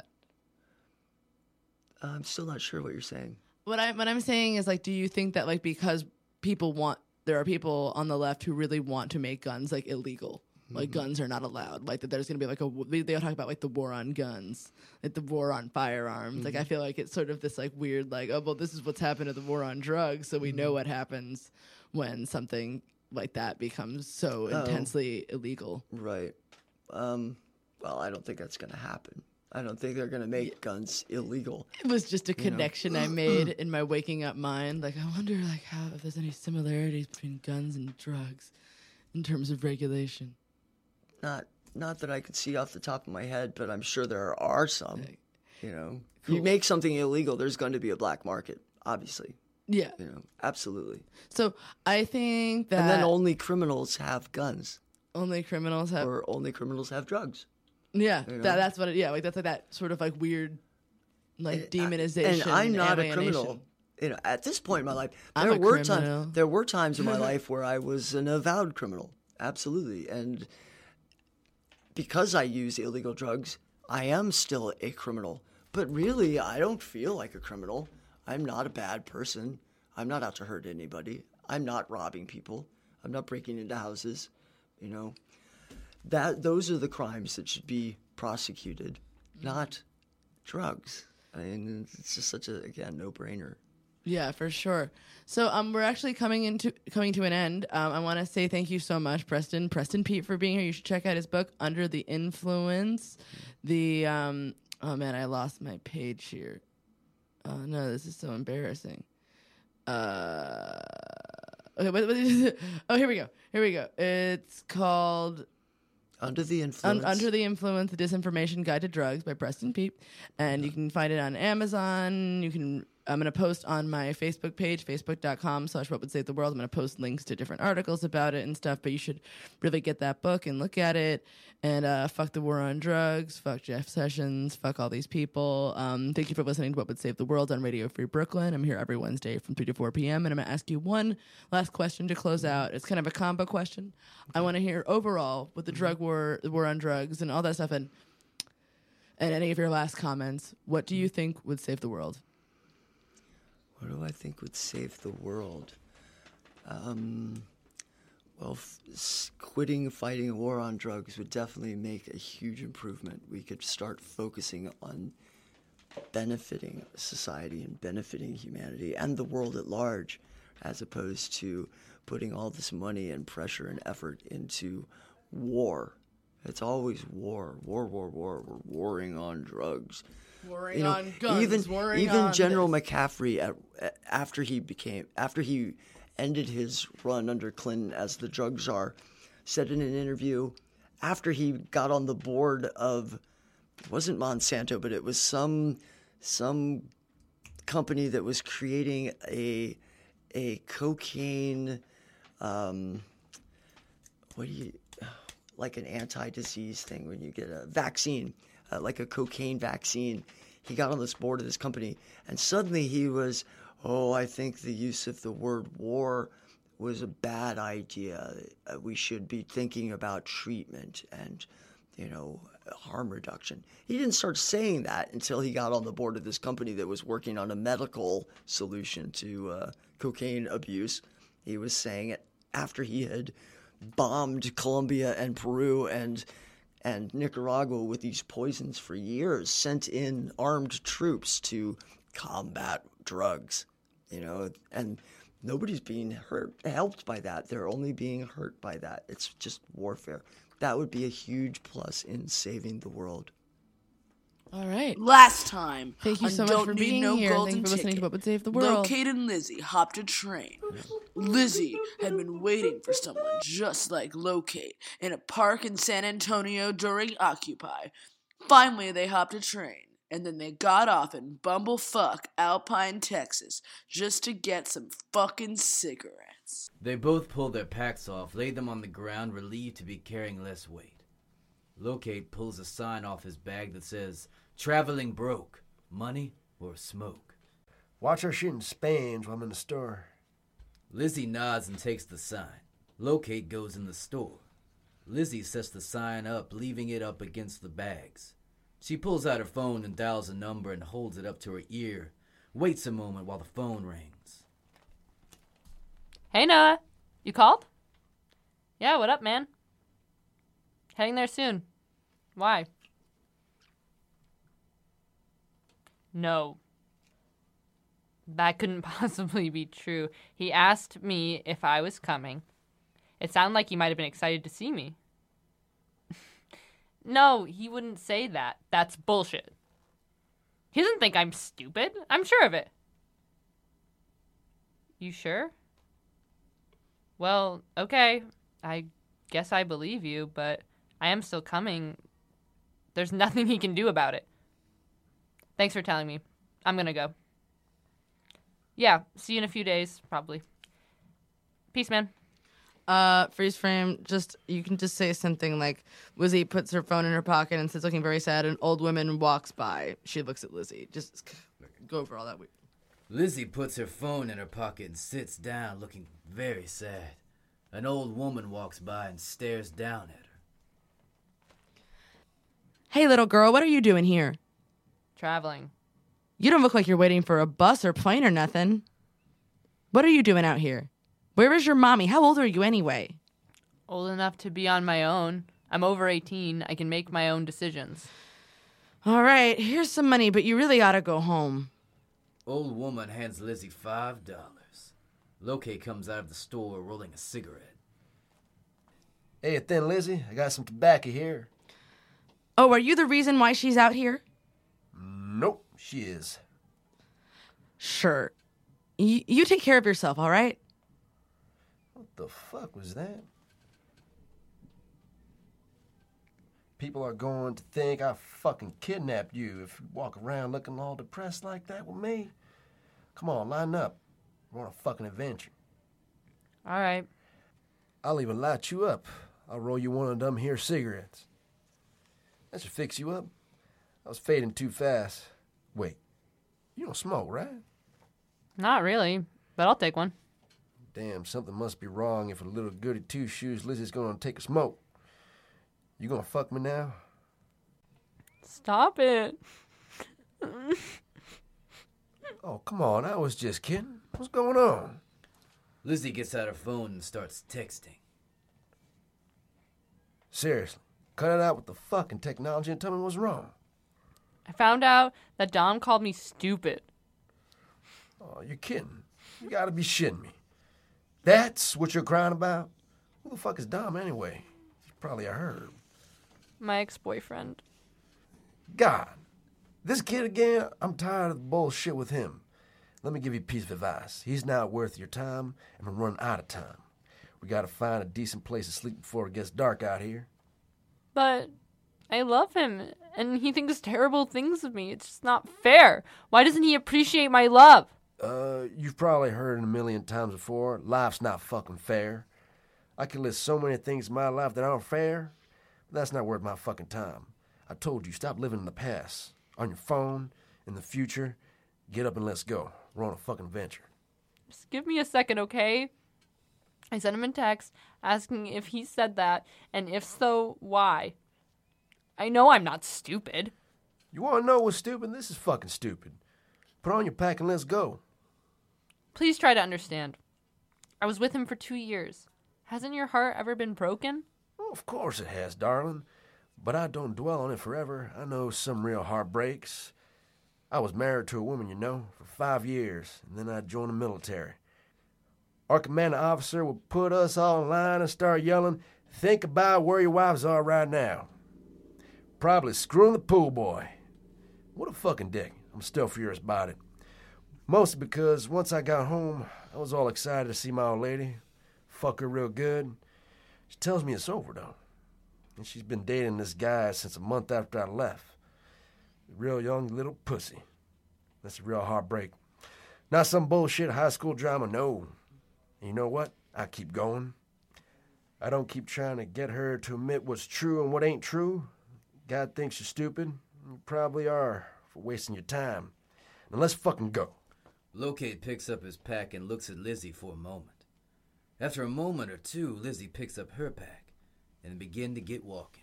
I'm still not sure what you're saying. What I what I'm saying is, like, do you think that, like, because people want, there are people on the left who really want to make guns, like, illegal, like mm-hmm. guns are not allowed, like that there's gonna be like a they, they talk about like the war on guns, like the war on firearms. Mm-hmm. Like I feel like it's sort of this like weird like, oh well, this is what's happened to the war on drugs, so we mm-hmm. know what happens when something like that becomes so oh. intensely illegal. Right. Um, well, I don't think that's gonna happen. I don't think they're going to make guns illegal. It was just a connection know? I made in my waking up mind. Like, I wonder, like, how if there's any similarities between guns and drugs in terms of regulation. Not, not that I could see off the top of my head, but I'm sure there are some. Like, you know, cool. You make something illegal, there's going to be a black market, obviously. Yeah. You know, absolutely. So I think that and then only criminals have guns. Only criminals have, or only criminals have drugs. Yeah, you know? that, that's what. It, yeah, like that's like that sort of like weird, like and, demonization. And I'm not alienation. a criminal. You know, at this point in my life, I'm there a were criminal. times. There were times in my life where I was an avowed criminal. Absolutely, and because I use illegal drugs, I am still a criminal. But really, I don't feel like a criminal. I'm not a bad person. I'm not out to hurt anybody. I'm not robbing people. I'm not breaking into houses. You know. That those are the crimes that should be prosecuted, not drugs. I mean, it's just such a, again, no-brainer. Yeah, for sure. So um, we're actually coming into coming to an end. Um, I want to say thank you so much, Preston, Preston Pete, for being here. You should check out his book, Under the Influence. The um, oh man, I lost my page here. Oh no, this is so embarrassing. Uh, okay, what, what is it? Oh, here we go. Here we go. It's called Under the Influence. Un- Under the Influence, The Disinformation Guide to Drugs by Preston Pete. And you can find it on Amazon. You can... I'm going to post on my Facebook page, facebook.com slash what would save the world. I'm going to post links to different articles about it and stuff, but you should really get that book and look at it. And uh, fuck the war on drugs, fuck Jeff Sessions, fuck all these people. Um, thank you for listening to What Would Save the World on Radio Free Brooklyn. I'm here every Wednesday from three to four p.m. And I'm going to ask you one last question to close out. It's kind of a combo question. I want to hear overall with the drug war, the war on drugs and all that stuff, and, and any of your last comments, what do you think would save the world? What do I think would save the world? Um, well, f- s- quitting fighting a war on drugs would definitely make a huge improvement. We could start focusing on benefiting society and benefiting humanity and the world at large, as opposed to putting all this money and pressure and effort into war. It's always war, war, war, war. We're warring on drugs. Warring You know, on guns, even warring even on General this. McCaffrey, at, at- after he became after he ended his run under Clinton as the drug czar, said in an interview after he got on the board of, it wasn't Monsanto, but it was some some company that was creating a a cocaine, um, what do you like an anti-disease thing when you get a vaccine, uh, like a cocaine vaccine. He got on this board of this company, and suddenly he was, oh, I think the use of the word war was a bad idea. Uh, we should be thinking about treatment and, you know, harm reduction. He didn't start saying that until he got on the board of this company that was working on a medical solution to uh, cocaine abuse. He was saying it after he had bombed Colombia and Peru and and Nicaragua with these poisons for years, sent in armed troops to combat drugs, you know, and nobody's being hurt, helped by that. They're only being hurt by that. It's just warfare. That would be a huge plus in saving the world. All right. Last time. Thank you on so much Don't for Need being no here. Golden Thank you for listening to Ticket, What Would Save the World. Locate and Lizzie hopped a train. Lizzie had been waiting for someone just like Locate in a park in San Antonio during Occupy. Finally, they hopped a train, and then they got off in bumblefuck Alpine, Texas, just to get some fucking cigarettes. They both pulled their packs off, laid them on the ground, relieved to be carrying less weight. Locate pulls a sign off his bag that says, "Traveling broke, money or smoke." Watch our shit in Spain while I'm in the store. Lizzie nods and takes the sign. Locate goes in the store. Lizzie sets the sign up, leaving it up against the bags. She pulls out her phone and dials a number and holds it up to her ear, waits a moment while the phone rings. Hey, Noah. You called? Yeah, what up, man? Heading there soon. Why? No. That couldn't possibly be true. He asked me if I was coming. It sounded like he might have been excited to see me. No, he wouldn't say that. That's bullshit. He doesn't think I'm stupid. I'm sure of it. You sure? Well, okay. I guess I believe you, but I am still coming. There's nothing he can do about it. Thanks for telling me. I'm gonna go. Yeah, see you in a few days, probably. Peace, man. Uh, freeze frame. Just you can just say something like Lizzie puts her phone in her pocket and sits looking very sad. An old woman walks by. She looks at Lizzie. Just go over all that. Lizzie puts her phone in her pocket and sits down, looking very sad. An old woman walks by and stares down at her. Hey, little girl, what are you doing here? Traveling. You don't look like you're waiting for a bus or plane or nothing. What are you doing out here? Where is your mommy? How old are you anyway? Old enough to be on my own. I'm over eighteen. I can make my own decisions. All right, here's some money, but you really ought to go home. Old woman hands Lizzie five dollars. Locate comes out of the store rolling a cigarette. Hey, thin Lizzie, I got some tobacco here. Oh, are you the reason why she's out here? Nope, she is. Sure. Y- you take care of yourself, all right? What the fuck was that? People are going to think I fucking kidnapped you if you walk around looking all depressed like that with me. Come on, line up. We're on a fucking adventure. All right. I'll even light you up. I'll roll you one of them here cigarettes. That should fix you up. I was fading too fast. Wait, you don't smoke, right? Not really, but I'll take one. Damn, something must be wrong if a little goody two-shoes Lizzie's gonna take a smoke. You gonna fuck me now? Stop it. Oh, come on, I was just kidding. What's going on? Lizzie gets out her phone and starts texting. Seriously, cut it out with the fucking technology and tell me what's wrong. I found out that Dom called me stupid. Oh, you're kidding. You gotta be shitting me. That's what you're crying about? Who the fuck is Dom anyway? He's probably a herb. My ex-boyfriend. God, this kid again? I'm tired of the bullshit with him. Let me give you a piece of advice. He's not worth your time, and we're running out of time. We gotta find a decent place to sleep before it gets dark out here. But I love him, and he thinks terrible things of me. It's just not fair. Why doesn't he appreciate my love? Uh, you've probably heard it a million times before. Life's not fucking fair. I can list so many things in my life that aren't fair, but that's not worth my fucking time. I told you, stop living in the past. On your phone, in the future, get up and let's go. We're on a fucking venture. Just give me a second, okay? I sent him a text asking if he said that, and if so, why. I know I'm not stupid. You want to know what's stupid? This is fucking stupid. Put on your pack and let's go. Please try to understand. I was with him for two years. Hasn't your heart ever been broken? Oh, of course it has, darling. But I don't dwell on it forever. I know some real heartbreaks. I was married to a woman, you know, for five years, and then I joined the military. Our commanding officer would put us all in line and start yelling, "Think about where your wives are right now." Probably screwing the pool boy. What a fucking dick. I'm still furious about it. Mostly because once I got home, I was all excited to see my old lady. Fuck her real good. She tells me it's over, though. And she's been dating this guy since a month after I left. A real young little pussy. That's a real heartbreak. Not some bullshit high school drama, no. And you know what? I keep going. I don't keep trying to get her to admit what's true and what ain't true. God thinks you're stupid. You probably are for wasting your time. Now let's fucking go. Locate picks up his pack and looks at Lizzie for a moment. After a moment or two, Lizzie picks up her pack and begin to get walking.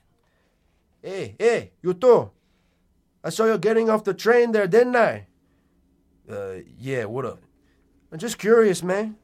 Hey, hey, you two. I saw you getting off the train there, didn't I? Uh, yeah, what up? I'm just curious, man.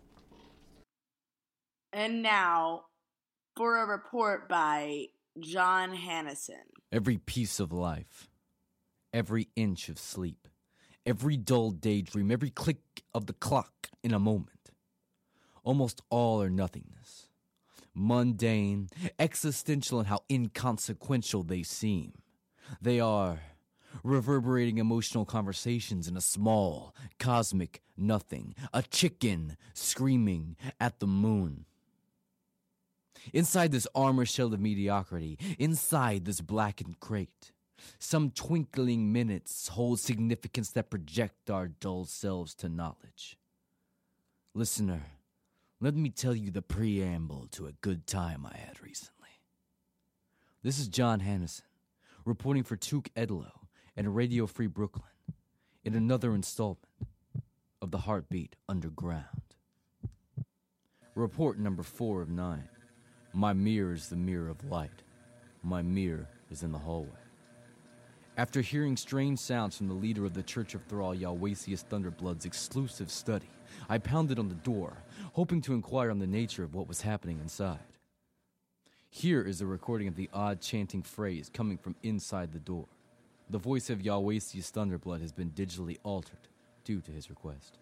And now, for a report by John Hannison. Every piece of life, every inch of sleep, every dull daydream, every click of the clock in a moment. Almost all are nothingness. Mundane, existential, and how inconsequential they seem. They are reverberating emotional conversations in a small, cosmic nothing. A chicken screaming at the moon. Inside this armor shell of mediocrity, inside this blackened crate, some twinkling minutes hold significance that project our dull selves to knowledge. Listener, let me tell you the preamble to a good time I had recently. This is John Hannison, reporting for Tuke Edlow and Radio Free Brooklyn in another installment of the Heartbeat Underground. Report number four of nine. My mirror is the mirror of light. My mirror is in the hallway. After hearing strange sounds from the leader of the Church of Thrall, Yawasius Thunderblood's exclusive study, I pounded on the door, hoping to inquire on the nature of what was happening inside. Here is a recording of the odd chanting phrase coming from inside the door. The voice of Yawesius Thunderblood has been digitally altered due to his request.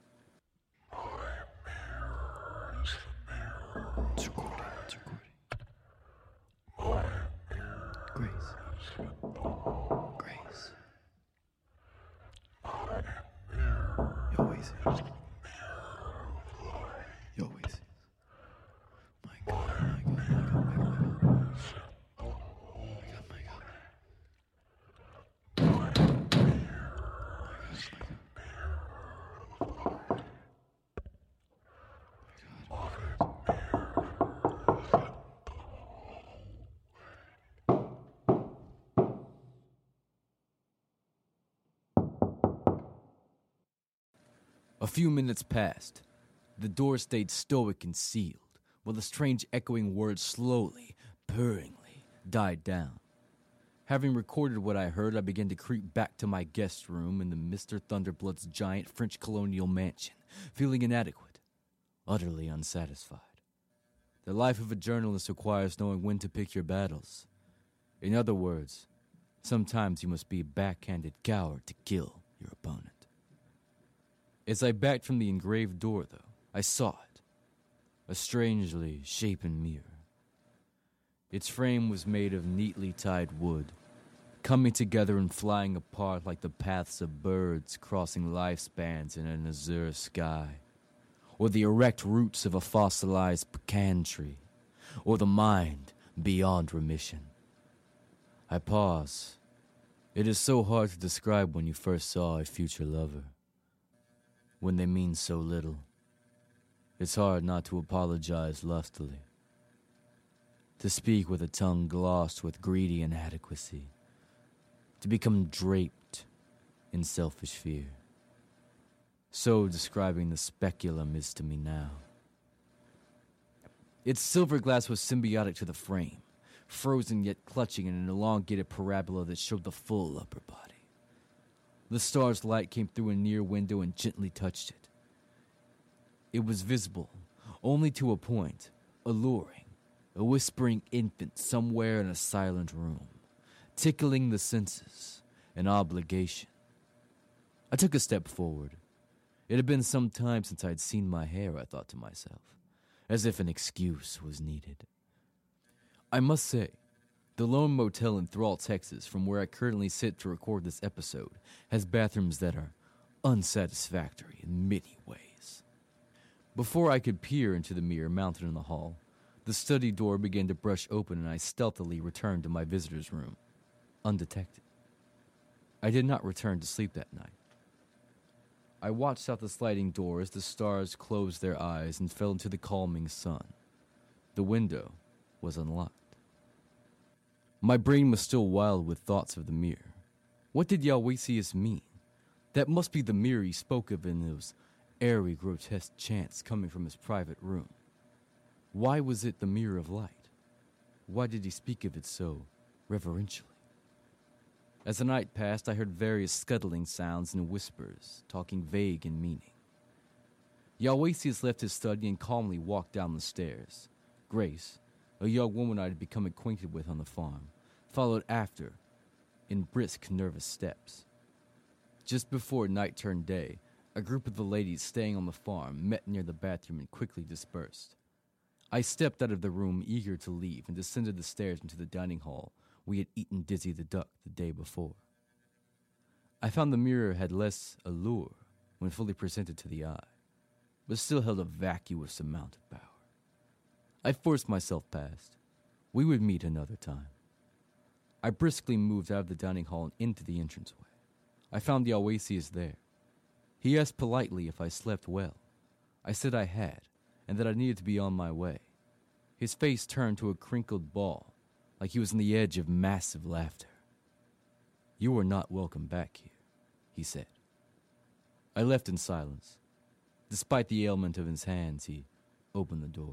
It's recording, it's recording. Grace. Grace. Yawesius. Yawesius. My God, my God, my God, my God, my God. My God, A few minutes passed. The door stayed stoic and sealed, while the strange echoing words slowly, purringly, died down. Having recorded what I heard, I began to creep back to my guest room in the Mister Thunderblood's giant French colonial mansion, feeling inadequate, utterly unsatisfied. The life of a journalist requires knowing when to pick your battles. In other words, sometimes you must be a backhanded coward to kill your opponent. As I backed from the engraved door, though, I saw it. A strangely shapen mirror. Its frame was made of neatly tied wood, coming together and flying apart like the paths of birds crossing lifespans in an azure sky, or the erect roots of a fossilized pecan tree, or the mind beyond remission. I pause. It is so hard to describe when you first saw a future lover. When they mean so little, it's hard not to apologize lustily, to speak with a tongue glossed with greedy inadequacy, to become draped in selfish fear. So describing the speculum is to me now. Its silver glass was symbiotic to the frame, frozen yet clutching in an elongated parabola that showed the full upper body. The star's light came through a near window and gently touched it. It was visible, only to a point, alluring, a whispering infant somewhere in a silent room, tickling the senses, an obligation. I took a step forward. It had been some time since I'd seen my hair, I thought to myself, as if an excuse was needed. I must say, the lone motel in Thrall, Texas, from where I currently sit to record this episode, has bathrooms that are unsatisfactory in many ways. Before I could peer into the mirror mounted in the hall, the study door began to brush open and I stealthily returned to my visitor's room, undetected. I did not return to sleep that night. I watched out the sliding door as the stars closed their eyes and fell into the calming sun. The window was unlocked. My brain was still wild with thoughts of the mirror. What did Yawesius mean? That must be the mirror he spoke of in those airy, grotesque chants coming from his private room. Why was it the mirror of light? Why did he speak of it so reverentially? As the night passed, I heard various scuttling sounds and whispers, talking vague in meaning. Yawesius left his study and calmly walked down the stairs. Grace, a young woman I had become acquainted with on the farm, followed after, in brisk, nervous steps. Just before night turned day, a group of the ladies staying on the farm met near the bathroom and quickly dispersed. I stepped out of the room, eager to leave, and descended the stairs into the dining hall we had eaten Dizzy the Duck the day before. I found the mirror had less allure when fully presented to the eye, but still held a vacuous amount of power. I forced myself past. We would meet another time. I briskly moved out of the dining hall and into the entranceway. I found Yawesius there. He asked politely if I slept well. I said I had, and that I needed to be on my way. His face turned to a crinkled ball, like he was on the edge of massive laughter. "You are not welcome back here," he said. I left in silence. Despite the ailment of his hands, he opened the door.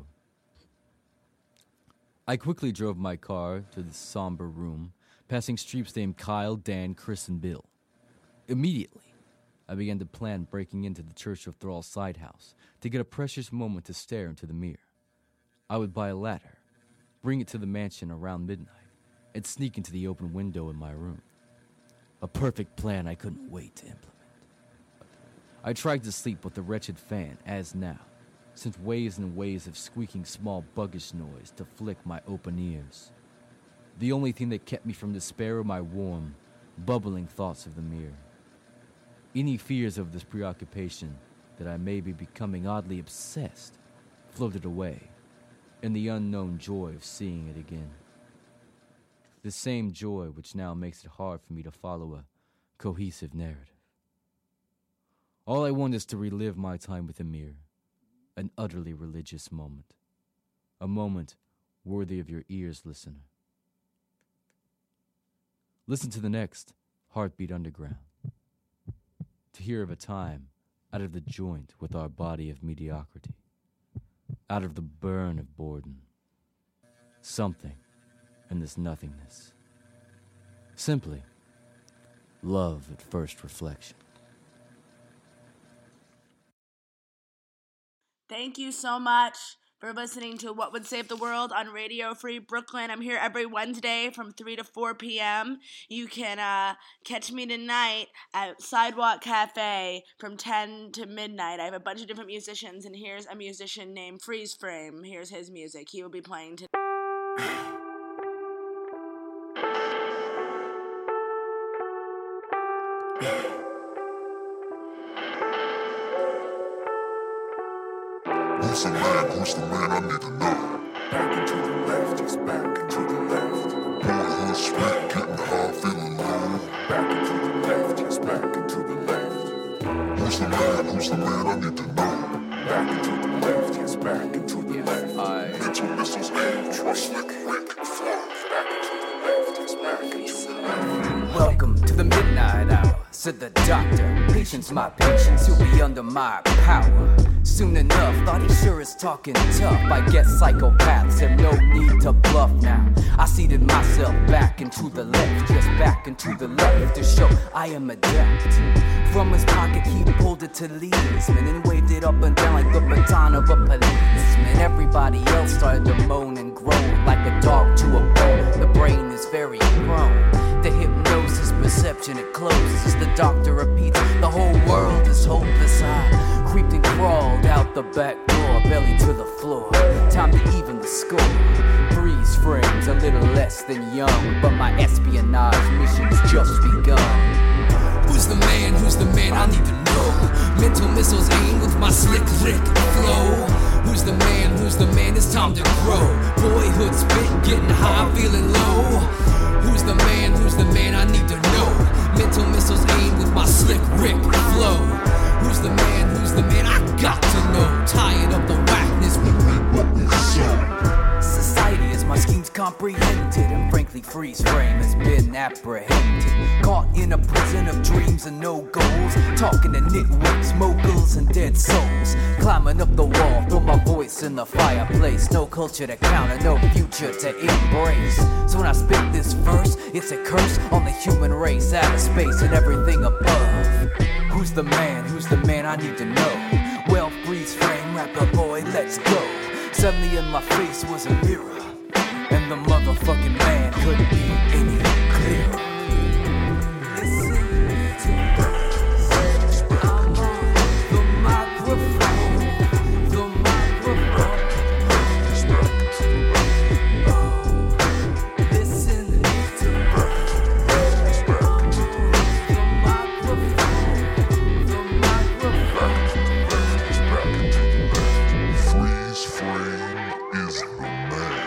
I quickly drove my car to the somber room, passing streets named Kyle, Dan, Chris, and Bill. Immediately, I began to plan breaking into the Church of Thrall side house to get a precious moment to stare into the mirror. I would buy a ladder, bring it to the mansion around midnight, and sneak into the open window in my room. A perfect plan I couldn't wait to implement. I tried to sleep with the wretched fan, as now, sent waves and waves of squeaking small buggish noise to flick my open ears. The only thing that kept me from despair were my warm, bubbling thoughts of the mirror. Any fears of this preoccupation that I may be becoming oddly obsessed floated away in the unknown joy of seeing it again. The same joy which now makes it hard for me to follow a cohesive narrative. All I want is to relive my time with the mirror, an utterly religious moment, a moment worthy of your ears, listener. Listen to the next Heartbeat Underground, to hear of a time out of the joint with our body of mediocrity, out of the burn of boredom, something in this nothingness. Simply, love at first reflection. Thank you so much for listening to What Would Save the World on Radio Free Brooklyn. I'm here every Wednesday from three to four p.m. You can uh, catch me tonight at Sidewalk Cafe from ten to midnight. I have a bunch of different musicians, and here's a musician named Freeze Frame. Here's his music. He will be playing today. Who's the man? Who's the man? I need to know. Back and to the left, just back and to the left. Boyhood sweat, getting high, feeling low. Back and to the left, just back and to the left. Who's the man? Who's the man? I need to know. Back and to the left, just back and to the left. I mental missiles aim, trust like Rick flow. Back and to the left, just back and to the left. Welcome to the midnight hour, said the doctor. Patience, my patience, you'll be under my power. Soon enough, thought he sure is talking tough. I guess psychopaths have no need to bluff now. I seated myself back into the left, just back into the left to show I am adept. From his pocket he pulled it to Leesman and waved it up and down like the baton of a policeman. Everybody else started to moan and groan like a dog to a bone. The brain is very prone to hypnosis, perception it closes. The doctor repeats, the whole world is hopeless. I creeped and crawled out the back door, belly to the floor. Time to even the score. Freeze frames, a little less than young, but my espionage mission's just begun. Who's the man? Who's the man? I need to know. Mental missiles aim with my slick lick flow. Who's the man? Who's the man? It's time to grow. Boyhood spit, getting high, feeling low. Who's the man? Who's the man? I need to know. Mental missiles aim with my slick Rick flow. Who's the man? Who's the man? I got to know. Tired of the whackness, we reap what we sow. Society is my schemes comprehended, and frankly freeze frame has been apprehended. Caught in a prison of dreams and no goals, talking to nitwits, moguls, and dead souls. Climbing up the wall, throw my voice in the fireplace. No culture to counter, no future to embrace. So when I spit this verse, it's a curse on the human race, outer space and everything above. Who's the man? Who's the man? I need to know. Well, freeze frame, rapper boy, let's go. Suddenly in my face was a mirror, and the motherfucking man couldn't be any clearer. Listen to I'm on the microphone, the microphone. Oh, listen to I'm on the microphone, the microphone. Freeze frame is the man.